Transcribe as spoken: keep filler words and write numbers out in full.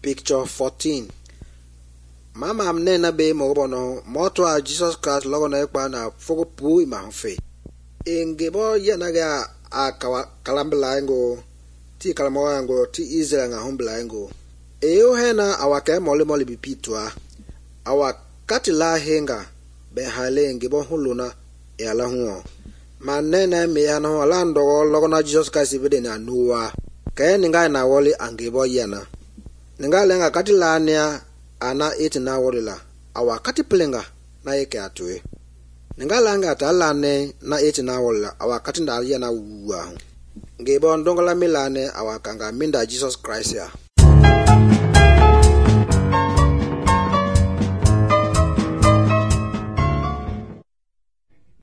Picture fourteen. Mama amne na be mo bono moto a Jesus Christ logo na ekpa na fogo pu ima fe. Engebo yana ga a kalambla ngo ti kalamo ngo ti Israel nga humbla ngo. Eyo hena awake mole mole bipitwa. Awa katila henga be hale ngebo huluna e ala huo. Manene me yana ala ndo logo na Jesus Christ bede na nuwa. Kaya ninga na wole angebo yana. Ninga lenga katila ania ana eti na wolila awa kati plenga na yeke atwe. Ninga langa talane na eti na wolila awa kati ndalia na uwa. Ngebo ndongola milane awa kanga minda Jesus Christ ya.